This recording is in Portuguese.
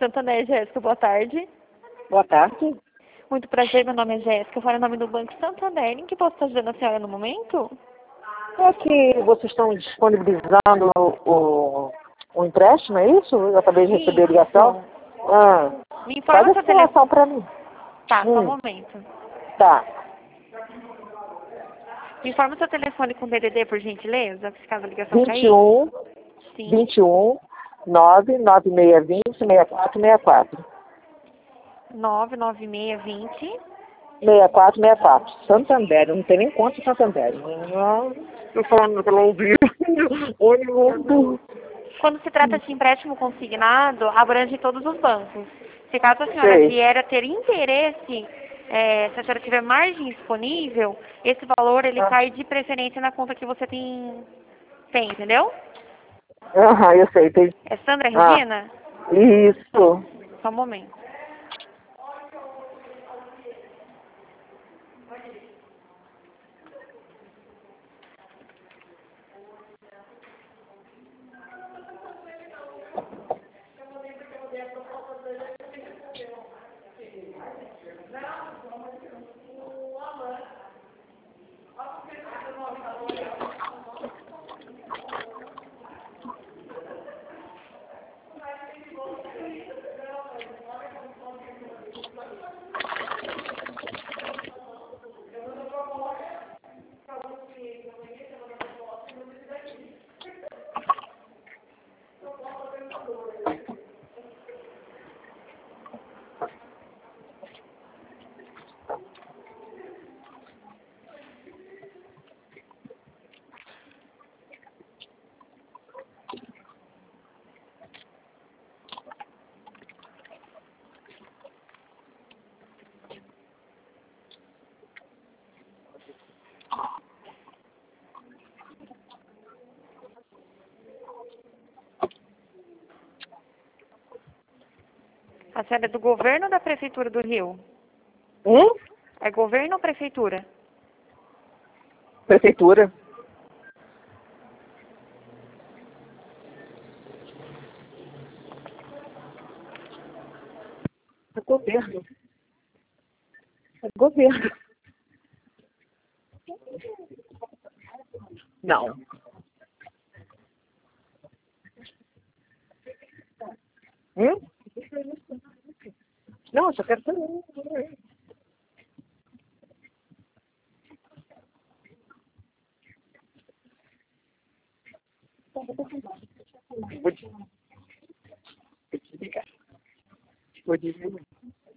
Santander, Jéssica, boa tarde. Boa tarde. Muito prazer, meu nome é Jéssica, eu falo em nome do Banco Santander. Em que posso estar ajudando a senhora no momento? É que vocês estão disponibilizando o empréstimo, é isso? Eu acabei de receber a ligação. Ah, Me faz informa a seu simulação telefone. para mim. Tá, só um momento. Tá. Me informa seu telefone com DDD, por gentileza, se caso a ligação cair. 21 Sim. 21 99620 6464. 99620. 6464. Santander. Eu não tem nem conta de Santander. Estou falando pelo ouvido. Ônibus. Quando se trata de empréstimo consignado, abrange todos os bancos. Se caso a senhora Sei. vier a ter interesse, se a senhora tiver margem disponível, esse valor ele cai de preferência na conta que você tem, entendeu? Aham, eu sei. Tem... É Sandra Regina? Isso. Só um momento. A senhora é do governo ou da prefeitura do Rio? É governo ou prefeitura? Prefeitura. É governo. É governo. Não. Não, eu só quero saber. Vou desligar. Vou desligar.